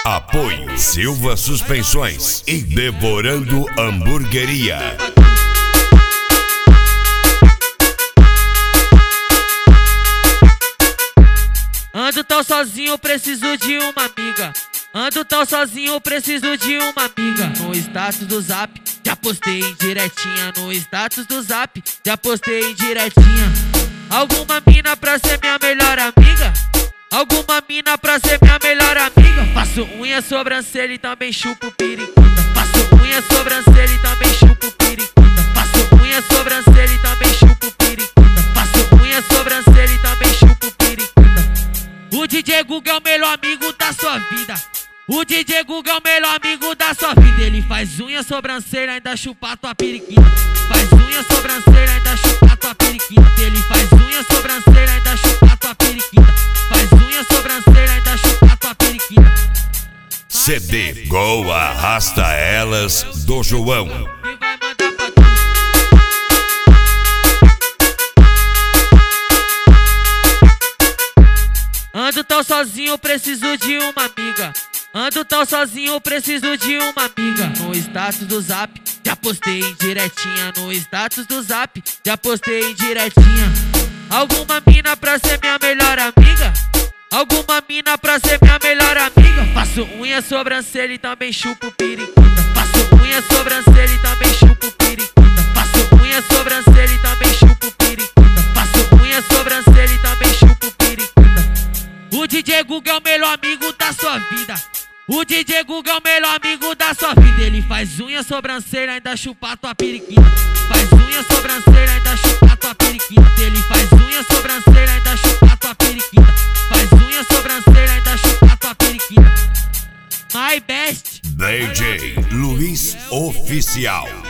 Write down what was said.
Apoio Silva Suspensões e Devorando Hamburgueria. Ando tão sozinho, preciso de uma amiga. Ando tão sozinho, preciso de uma amiga. No status do Zap, já postei em diretinha. No status do Zap, já postei em diretinha. Alguma mina pra ser minha melhor amiga? Alguma mina pra ser minha melhor amiga? Faço unha, sobrancelha e também chupo periquita. Faço unha, sobrancelha e também chupo periquita. Faço unha, sobrancelha e também chupo periquita. Faço unha, sobrancelha e também chupo periquita. O DJ Guga é o melhor amigo da sua vida. O DJ Guga é o melhor amigo da sua vida. Ele faz unha, sobrancelha, ainda chupa tua periquita. Faz unha, sobrancelha, ainda chupa tua periquita. Ele faz unha, sobrancelha, ainda chupa tua periquita. Faz unha, sobrancelha, ainda chupa tua periquita. CD Gol Arrasta Elas do João. E vai mandar pra tu. Ando tão sozinho, preciso de uma amiga. Ando tão sozinho, preciso de uma amiga. No status do Zap, já postei em diretinha. No status do Zap, já postei em diretinha. Alguma mina pra ser minha melhor amiga? Alguma mina pra ser minha melhor amiga? Faço unha, sobrancelha e também chupo periquita. Faço unha, sobrancelha e também chupo periquita. Faço unha, sobrancelha e também chupo periquita. Faço unha, sobrancelha e também chupo periquita. O DJ Guga é o melhor amigo da sua vida. O DJ Guga é o melhor amigo da sua vida. Ele faz unha, sobrancelha, ainda chupa tua periquita. Faz unha, sobrancelha, ainda chupa tua periquita. Ele faz unha, sobrancelha, ainda chupa tua periquita. Faz unha, sobrancelha, ainda chupa tua periquita. My best DJ Luiz Oficial.